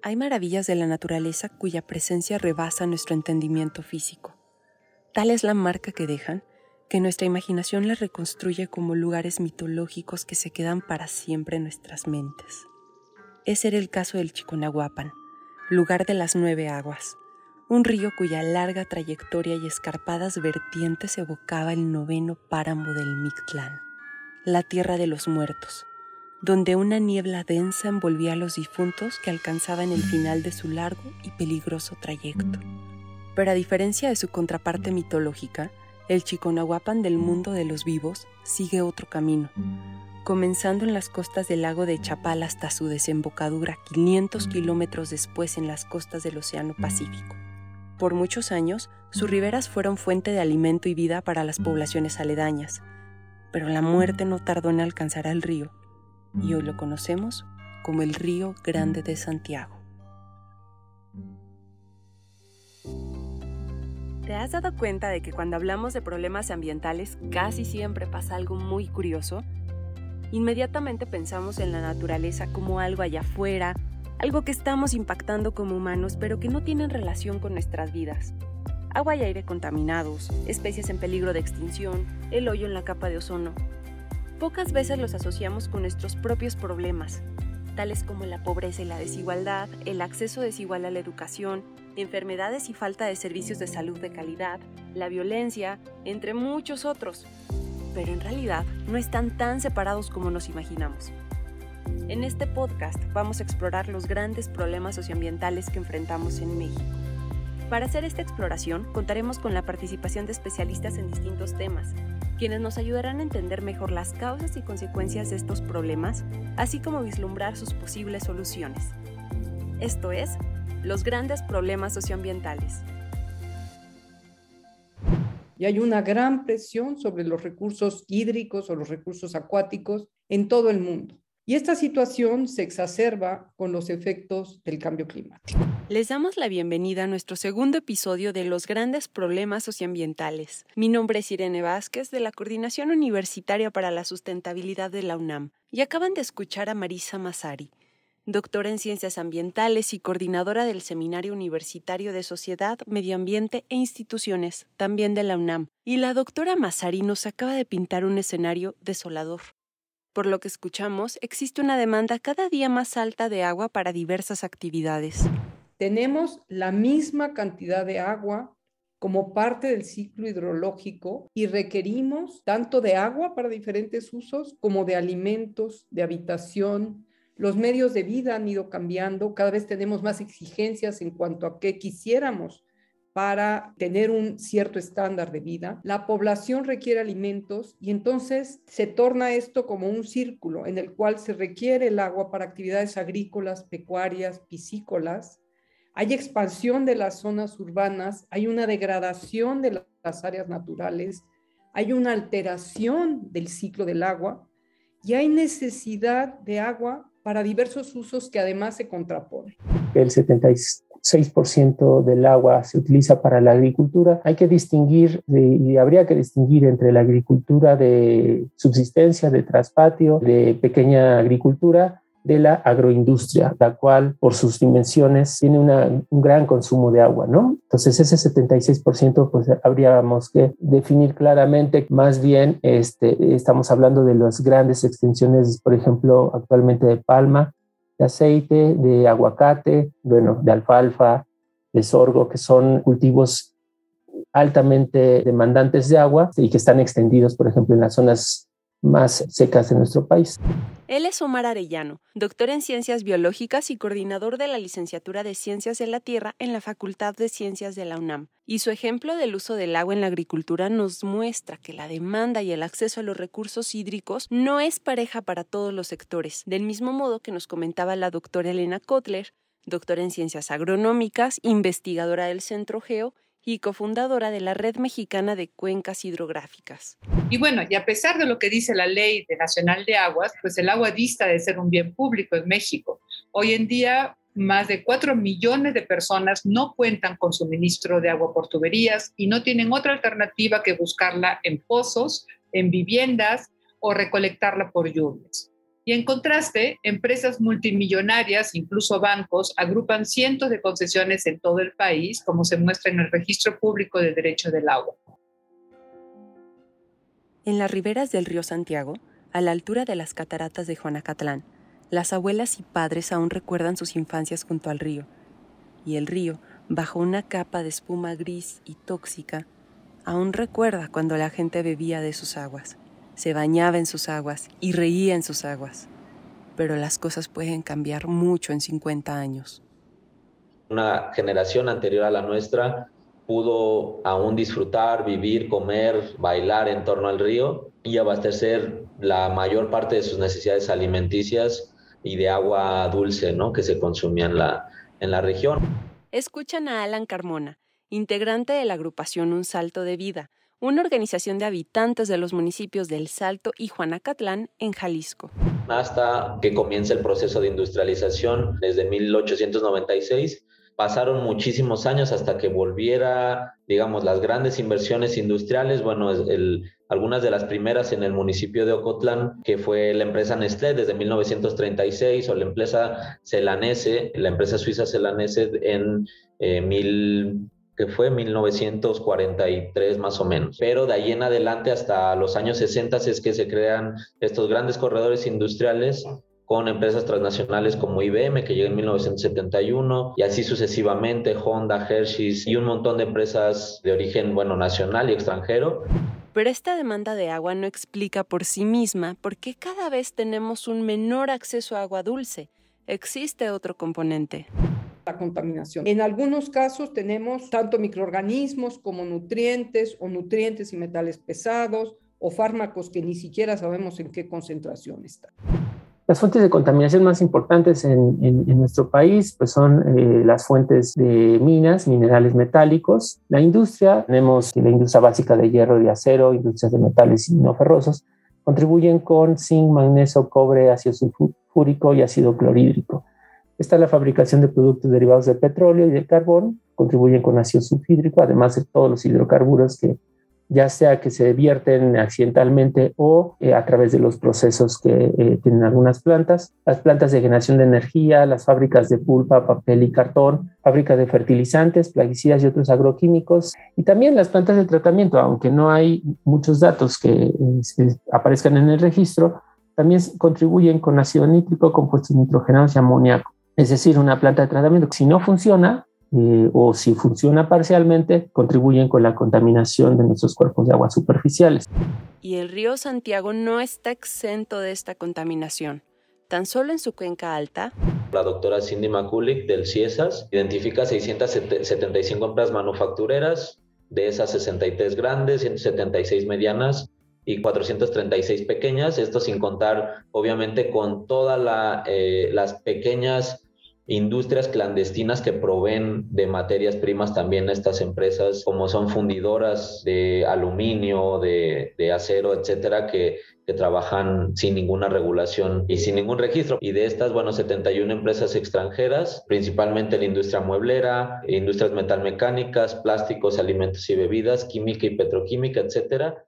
Hay maravillas de la naturaleza cuya presencia rebasa nuestro entendimiento físico. Tal es la marca que dejan, que nuestra imaginación las reconstruye como lugares mitológicos que se quedan para siempre en nuestras mentes. Ese era el caso del Chiconahuapan, lugar de las 9 aguas, un río cuya larga trayectoria y escarpadas vertientes evocaba el 9º páramo del Mictlán, la tierra de los muertos, donde una niebla densa envolvía a los difuntos que alcanzaban el final de su largo y peligroso trayecto. Pero a diferencia de su contraparte mitológica, el Chiconahuapan del mundo de los vivos sigue otro camino, comenzando en las costas del lago de Chapala hasta su desembocadura 500 kilómetros después en las costas del Océano Pacífico. Por muchos años, sus riberas fueron fuente de alimento y vida para las poblaciones aledañas, pero la muerte no tardó en alcanzar al río, y hoy lo conocemos como el Río Grande de Santiago. ¿Te has dado cuenta de que cuando hablamos de problemas ambientales casi siempre pasa algo muy curioso? Inmediatamente pensamos en la naturaleza como algo allá afuera, algo que estamos impactando como humanos, pero que no tienen relación con nuestras vidas. Agua y aire contaminados, especies en peligro de extinción, el hoyo en la capa de ozono. Pocas veces los asociamos con nuestros propios problemas, tales como la pobreza y la desigualdad, el acceso desigual a la educación, enfermedades y falta de servicios de salud de calidad, la violencia, entre muchos otros. Pero en realidad no están tan separados como nos imaginamos. En este podcast vamos a explorar los grandes problemas socioambientales que enfrentamos en México. Para hacer esta exploración contaremos con la participación de especialistas en distintos temas, quienes nos ayudarán a entender mejor las causas y consecuencias de estos problemas, así como vislumbrar sus posibles soluciones. Esto es, los grandes problemas socioambientales. Y hay una gran presión sobre los recursos hídricos o los recursos acuáticos en todo el mundo. Y esta situación se exacerba con los efectos del cambio climático. Les damos la bienvenida a nuestro segundo episodio de Los grandes problemas socioambientales. Mi nombre es Irene Vázquez, de la Coordinación Universitaria para la Sustentabilidad de la UNAM, y acaban de escuchar a Marisa Massari, doctora en Ciencias Ambientales y coordinadora del Seminario Universitario de Sociedad, Medio Ambiente e Instituciones, también de la UNAM. Y la doctora Massari nos acaba de pintar un escenario desolador. Por lo que escuchamos, existe una demanda cada día más alta de agua para diversas actividades. Tenemos la misma cantidad de agua como parte del ciclo hidrológico y requerimos tanto de agua para diferentes usos como de alimentos, de habitación. Los medios de vida han ido cambiando, cada vez tenemos más exigencias en cuanto a qué quisiéramos para tener un cierto estándar de vida. La población requiere alimentos y entonces se torna esto como un círculo en el cual se requiere el agua para actividades agrícolas, pecuarias, piscícolas. Hay expansión de las zonas urbanas, hay una degradación de las áreas naturales, hay una alteración del ciclo del agua y hay necesidad de agua para diversos usos que además se contraponen. El 76% del agua se utiliza para la agricultura. Hay que distinguir y habría que distinguir entre la agricultura de subsistencia, de traspatio, de pequeña agricultura, de la agroindustria, la cual por sus dimensiones tiene un gran consumo de agua, ¿no? Entonces ese 76% pues habríamos que definir claramente. Más bien estamos hablando de las grandes extensiones, por ejemplo, actualmente de palma, de aceite, de aguacate, bueno, de alfalfa, de sorgo, que son cultivos altamente demandantes de agua y que están extendidos, por ejemplo, en las zonas más secas de nuestro país. Él es Omar Arellano, doctor en Ciencias Biológicas y coordinador de la Licenciatura de Ciencias de la Tierra en la Facultad de Ciencias de la UNAM. Y su ejemplo del uso del agua en la agricultura nos muestra que la demanda y el acceso a los recursos hídricos no es pareja para todos los sectores, del mismo modo que nos comentaba la doctora Elena Kotler, doctora en Ciencias Agronómicas, investigadora del Centro Geo y cofundadora de la Red Mexicana de Cuencas Hidrográficas. Y bueno, y a pesar de lo que dice la Ley Nacional de Aguas, pues el agua dista de ser un bien público en México. Hoy en día, más de 4 millones de personas no cuentan con suministro de agua por tuberías y no tienen otra alternativa que buscarla en pozos, en viviendas o recolectarla por lluvias. Y en contraste, empresas multimillonarias, incluso bancos, agrupan cientos de concesiones en todo el país, como se muestra en el Registro Público de Derecho del Agua. En las riberas del río Santiago, a la altura de las cataratas de Juanacatlán, las abuelas y padres aún recuerdan sus infancias junto al río, y el río, bajo una capa de espuma gris y tóxica, aún recuerda cuando la gente bebía de sus aguas, se bañaba en sus aguas y reía en sus aguas. Pero las cosas pueden cambiar mucho en 50 años. Una generación anterior a la nuestra pudo aún disfrutar, vivir, comer, bailar en torno al río y abastecer la mayor parte de sus necesidades alimenticias y de agua dulce, ¿no?, que se consumía en la región. Escuchan a Alan Carmona, integrante de la agrupación Un Salto de Vida, una organización de habitantes de los municipios del Salto y Juanacatlán en Jalisco. Hasta que comienza el proceso de industrialización desde 1896, pasaron muchísimos años hasta que volviera, digamos, las grandes inversiones industriales. Bueno, algunas de las primeras en el municipio de Ocotlán, que fue la empresa Nestlé desde 1936, o la empresa Celanese, la empresa suiza Celanese en 1943 más o menos. Pero de ahí en adelante hasta los años 60 es que se crean estos grandes corredores industriales con empresas transnacionales como IBM, que llega en 1971, y así sucesivamente, Honda, Hershey's y un montón de empresas de origen, bueno, nacional y extranjero. Pero esta demanda de agua no explica por sí misma por qué cada vez tenemos un menor acceso a agua dulce. Existe otro componente. La contaminación. En algunos casos tenemos tanto microorganismos como nutrientes o nutrientes y metales pesados o fármacos que ni siquiera sabemos en qué concentración están. Las fuentes de contaminación más importantes en nuestro país pues son las fuentes de minas, minerales metálicos. La industria, tenemos la industria básica de hierro y acero, industrias de metales y no ferrosos, contribuyen con zinc, magnesio, cobre, ácido sulfúrico y ácido clorhídrico. Está la fabricación de productos derivados de petróleo y de carbón, contribuyen con ácido sulfhídrico, además de todos los hidrocarburos que ya sea que se vierten accidentalmente o a través de los procesos que tienen algunas plantas, las plantas de generación de energía, las fábricas de pulpa, papel y cartón, fábricas de fertilizantes, plaguicidas y otros agroquímicos, y también las plantas de tratamiento, aunque no hay muchos datos que aparezcan en el registro, también contribuyen con ácido nítrico, compuestos nitrogenados y amoníaco. Es decir, una planta de tratamiento que si no funciona, o si funciona parcialmente, contribuyen con la contaminación de nuestros cuerpos de agua superficiales. Y el río Santiago no está exento de esta contaminación. Tan solo en su cuenca alta, la doctora Cindy McCulloch del CIESAS identifica 675 empresas manufactureras, de esas 63 grandes, 176 medianas y 436 pequeñas, esto sin contar obviamente con todas las pequeñas industrias clandestinas que proveen de materias primas también a estas empresas, como son fundidoras de aluminio, de acero, etcétera, que trabajan sin ninguna regulación y sin ningún registro. Y de estas, 71 empresas extranjeras, principalmente la industria mueblera, industrias metalmecánicas, plásticos, alimentos y bebidas, química y petroquímica, etcétera.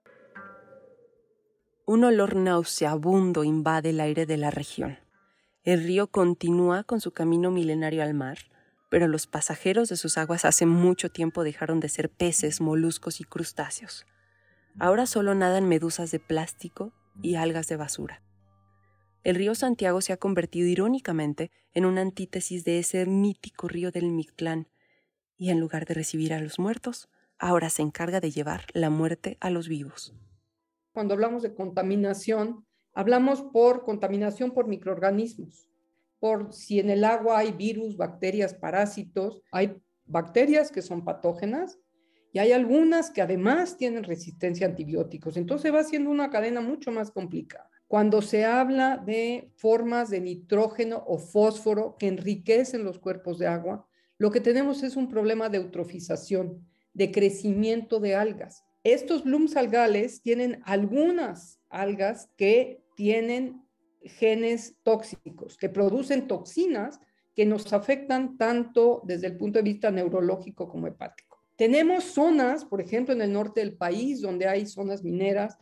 Un olor nauseabundo invade el aire de la región. El río continúa con su camino milenario al mar, pero los pasajeros de sus aguas hace mucho tiempo dejaron de ser peces, moluscos y crustáceos. Ahora solo nadan medusas de plástico y algas de basura. El río Santiago se ha convertido irónicamente en una antítesis de ese mítico río del Mictlán, y en lugar de recibir a los muertos, ahora se encarga de llevar la muerte a los vivos. Cuando hablamos de contaminación, hablamos por contaminación por microorganismos, por si en el agua hay virus, bacterias, parásitos. Hay bacterias que son patógenas y hay algunas que además tienen resistencia a antibióticos. Entonces va siendo una cadena mucho más complicada. Cuando se habla de formas de nitrógeno o fósforo que enriquecen los cuerpos de agua, lo que tenemos es un problema de eutrofización, de crecimiento de algas. Estos blooms algales tienen algunas algas que tienen genes tóxicos, que producen toxinas que nos afectan tanto desde el punto de vista neurológico como hepático. Tenemos zonas, por ejemplo, en el norte del país, donde hay zonas mineras,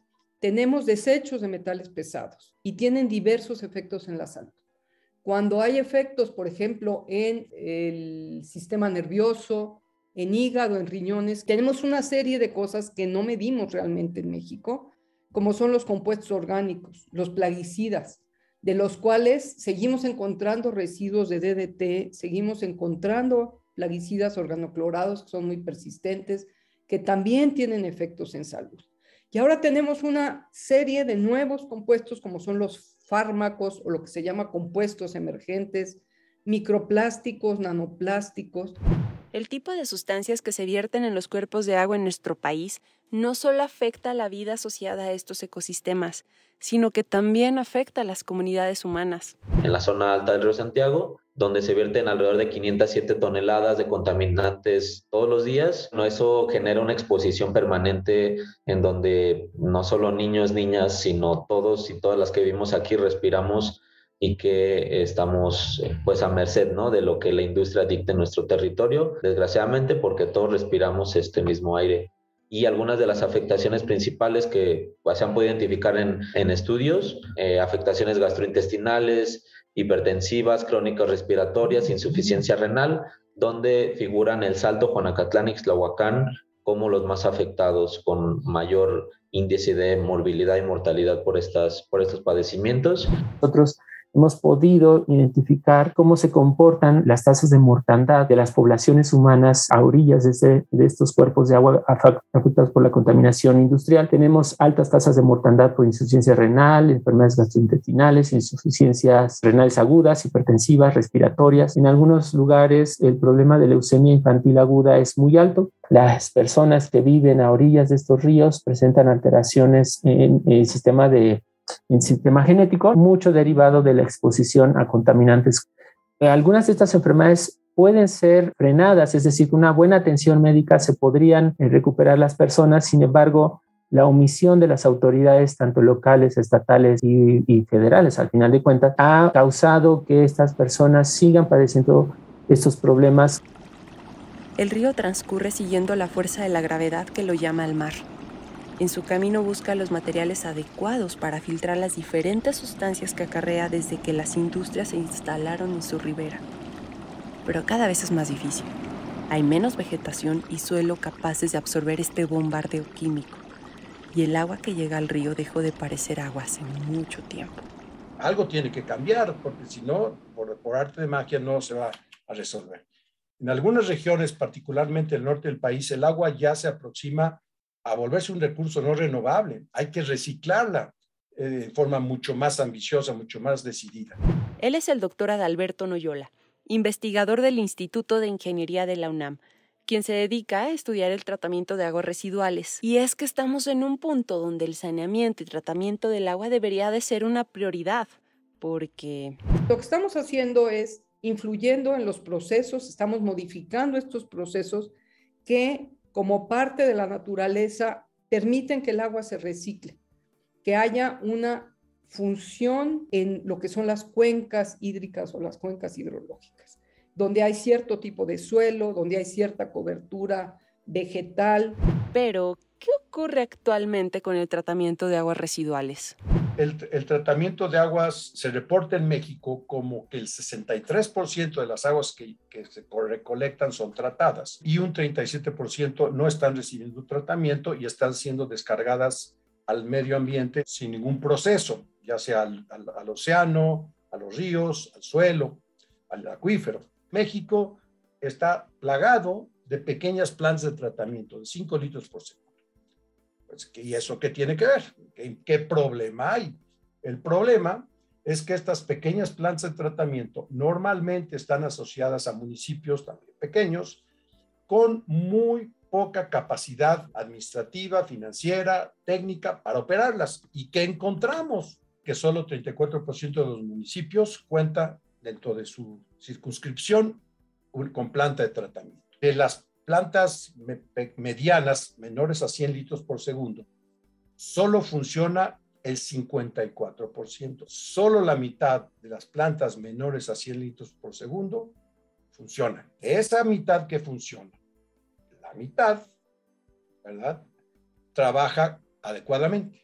tenemos desechos de metales pesados y tienen diversos efectos en la salud. Cuando hay efectos, por ejemplo, en el sistema nervioso, en hígado, en riñones, tenemos una serie de cosas que no medimos realmente en México, como son los compuestos orgánicos, los plaguicidas, de los cuales seguimos encontrando residuos de DDT, seguimos encontrando plaguicidas organoclorados que son muy persistentes, que también tienen efectos en salud. Y ahora tenemos una serie de nuevos compuestos como son los fármacos o lo que se llama compuestos emergentes, microplásticos, nanoplásticos. El tipo de sustancias que se vierten en los cuerpos de agua en nuestro país no solo afecta a la vida asociada a estos ecosistemas, sino que también afecta a las comunidades humanas. En la zona alta del río Santiago, donde se vierten alrededor de 507 toneladas de contaminantes todos los días. Eso genera una exposición permanente en donde no solo niños, niñas, sino todos y todas las que vivimos aquí respiramos y que estamos pues a merced, ¿no?, de lo que la industria dicte en nuestro territorio, desgraciadamente, porque todos respiramos este mismo aire. Y algunas de las afectaciones principales que pues, se han podido identificar en estudios, afectaciones gastrointestinales, hipertensivas, crónicas respiratorias, insuficiencia renal, donde figuran El Salto, Juanacatlán y Ixtlahuacán como los más afectados con mayor índice de morbilidad y mortalidad por estos padecimientos. Nosotros hemos podido identificar cómo se comportan las tasas de mortandad de las poblaciones humanas a orillas de estos cuerpos de agua afectados por la contaminación industrial. Tenemos altas tasas de mortandad por insuficiencia renal, enfermedades gastrointestinales, insuficiencias renales agudas, hipertensivas, respiratorias. En algunos lugares el problema de leucemia infantil aguda es muy alto. Las personas que viven a orillas de estos ríos presentan alteraciones en el sistema genético, mucho derivado de la exposición a contaminantes. Algunas de estas enfermedades pueden ser frenadas, es decir, con una buena atención médica se podrían recuperar las personas. Sin embargo, la omisión de las autoridades, tanto locales, estatales y federales, al final de cuentas, ha causado que estas personas sigan padeciendo estos problemas. El río transcurre siguiendo la fuerza de la gravedad que lo llama al mar. En su camino busca los materiales adecuados para filtrar las diferentes sustancias que acarrea desde que las industrias se instalaron en su ribera. Pero cada vez es más difícil. Hay menos vegetación y suelo capaces de absorber este bombardeo químico. Y el agua que llega al río dejó de parecer agua hace mucho tiempo. Algo tiene que cambiar, porque si no, por arte de magia no se va a resolver. En algunas regiones, particularmente el norte del país, el agua ya se aproxima a volverse un recurso no renovable. Hay que reciclarla de forma mucho más ambiciosa, mucho más decidida. Él es el doctor Adalberto Noyola, investigador del Instituto de Ingeniería de la UNAM, quien se dedica a estudiar el tratamiento de aguas residuales. Y es que estamos en un punto donde el saneamiento y tratamiento del agua debería de ser una prioridad, porque lo que estamos haciendo es influyendo en los procesos, estamos modificando estos procesos que como parte de la naturaleza, permiten que el agua se recicle, que haya una función en lo que son las cuencas hídricas o las cuencas hidrológicas, donde hay cierto tipo de suelo, donde hay cierta cobertura vegetal. Pero, ¿qué ocurre actualmente con el tratamiento de aguas residuales? El tratamiento de aguas se reporta en México como que el 63% de las aguas que se recolectan son tratadas y un 37% no están recibiendo tratamiento y están siendo descargadas al medio ambiente sin ningún proceso, ya sea al océano, a los ríos, al suelo, al acuífero. México está plagado de pequeñas plantas de tratamiento de 5 litros por segundo. ¿Y eso qué tiene que ver? ¿Qué problema hay? El problema es que estas pequeñas plantas de tratamiento normalmente están asociadas a municipios también pequeños con muy poca capacidad administrativa, financiera, técnica para operarlas. ¿Y qué encontramos? Que solo 34% de los municipios cuenta dentro de su circunscripción con planta de tratamiento. De las plantas medianas, menores a 100 litros por segundo, solo funciona el 54%. Solo la mitad de las plantas menores a 100 litros por segundo funcionan. Esa mitad que funciona, la mitad, ¿verdad?, trabaja adecuadamente.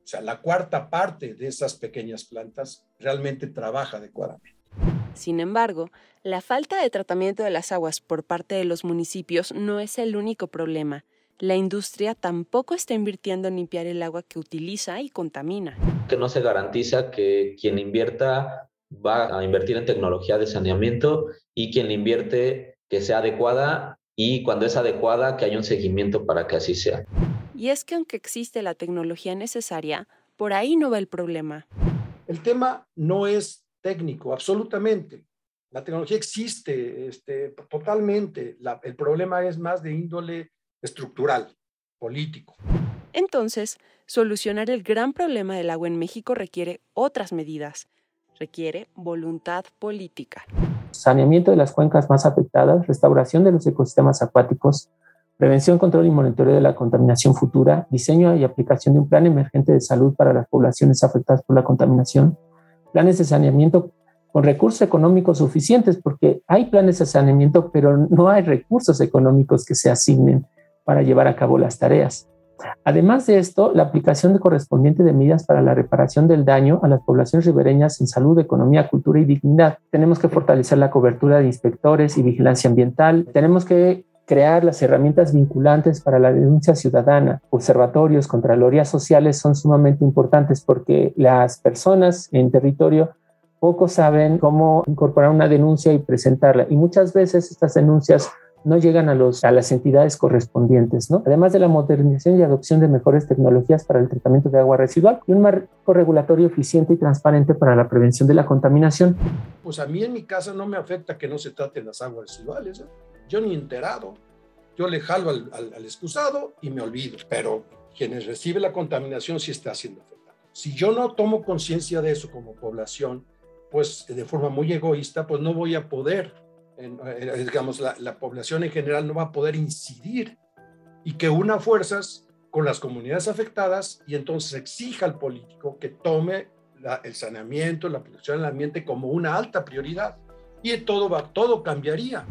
sea, la cuarta parte de esas pequeñas plantas realmente trabaja adecuadamente. Sin embargo, la falta de tratamiento de las aguas por parte de los municipios no es el único problema. La industria tampoco está invirtiendo en limpiar el agua que utiliza y contamina. Que no se garantiza que quien invierta va a invertir en tecnología de saneamiento y quien le invierte que sea adecuada y cuando es adecuada que haya un seguimiento para que así sea. Y es que aunque existe la tecnología necesaria, por ahí no va el problema. El tema no es técnico, absolutamente. La tecnología existe totalmente. El problema es más de índole estructural, político. Entonces, solucionar el gran problema del agua en México requiere otras medidas. Requiere voluntad política. Saneamiento de las cuencas más afectadas, restauración de los ecosistemas acuáticos, prevención, control y monitoreo de la contaminación futura, diseño y aplicación de un plan emergente de salud para las poblaciones afectadas por la contaminación, planes de saneamiento con recursos económicos suficientes, porque hay planes de saneamiento, pero no hay recursos económicos que se asignen para llevar a cabo las tareas. Además de esto, la aplicación correspondiente de medidas para la reparación del daño a las poblaciones ribereñas en salud, economía, cultura y dignidad. Tenemos que fortalecer la cobertura de inspectores y vigilancia ambiental. Tenemos que crear las herramientas vinculantes para la denuncia ciudadana. Observatorios, contralorías sociales son sumamente importantes porque las personas en territorio poco saben cómo incorporar una denuncia y presentarla. Y muchas veces estas denuncias no llegan a las entidades correspondientes, ¿no? Además de la modernización y adopción de mejores tecnologías para el tratamiento de agua residual y un marco regulatorio eficiente y transparente para la prevención de la contaminación. Pues a mí en mi casa no me afecta que no se traten las aguas residuales, ¿eh? Yo ni enterado. Yo le jalo al excusado y me olvido. Pero quienes reciben la contaminación sí está siendo afectado. Si yo no tomo conciencia de eso como población, pues de forma muy egoísta, pues no voy a poder, digamos, la población en general no va a poder incidir y que una fuerzas con las comunidades afectadas y entonces exija al político que tome el saneamiento, la protección del ambiente como una alta prioridad y todo cambiaría.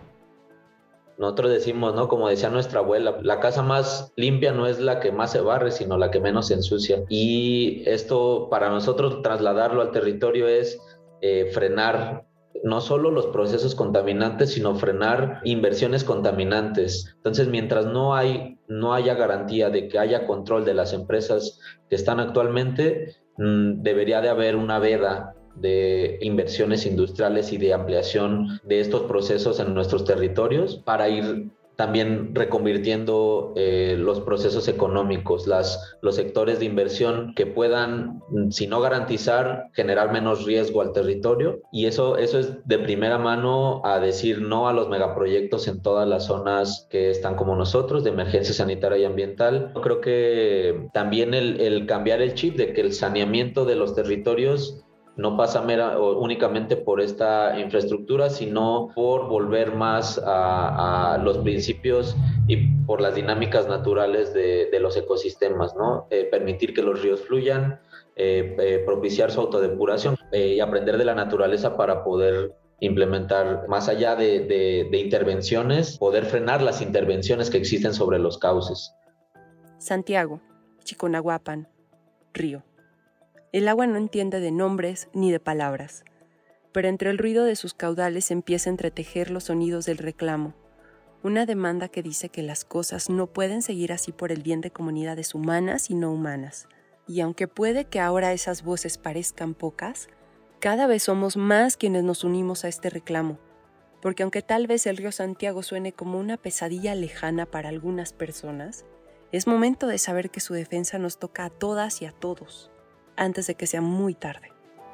Nosotros decimos, ¿no? Como decía nuestra abuela, la casa más limpia no es la que más se barre, sino la que menos se ensucia. Y esto, para nosotros, trasladarlo al territorio es frenar no solo los procesos contaminantes, sino frenar inversiones contaminantes. Entonces, mientras no haya garantía de que haya control de las empresas que están actualmente, debería de haber una veda de inversiones industriales y de ampliación de estos procesos en nuestros territorios para ir también reconvirtiendo los procesos económicos, los sectores de inversión que puedan, si no garantizar, generar menos riesgo al territorio. Y eso es de primera mano a decir no a los megaproyectos en todas las zonas que están como nosotros, de emergencia sanitaria y ambiental. Yo creo que también el cambiar el chip de que el saneamiento de los territorios no pasa únicamente por esta infraestructura, sino por volver más a los principios y por las dinámicas naturales de los ecosistemas, ¿no? Permitir que los ríos fluyan, propiciar su autodepuración y aprender de la naturaleza para poder implementar, más allá de intervenciones, poder frenar las intervenciones que existen sobre los cauces. Santiago, Chiconahuapan, río. El agua no entiende de nombres ni de palabras, pero entre el ruido de sus caudales empieza a entretejer los sonidos del reclamo, una demanda que dice que las cosas no pueden seguir así por el bien de comunidades humanas y no humanas. Y aunque puede que ahora esas voces parezcan pocas, cada vez somos más quienes nos unimos a este reclamo, porque aunque tal vez el río Santiago suene como una pesadilla lejana para algunas personas, es momento de saber que su defensa nos toca a todas y a todos, antes de que sea muy tarde.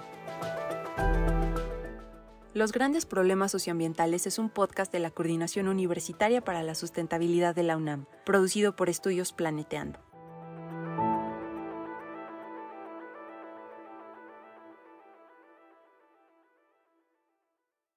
Los grandes problemas socioambientales es un podcast de la Coordinación Universitaria para la Sustentabilidad de la UNAM, producido por Estudios Planeteando.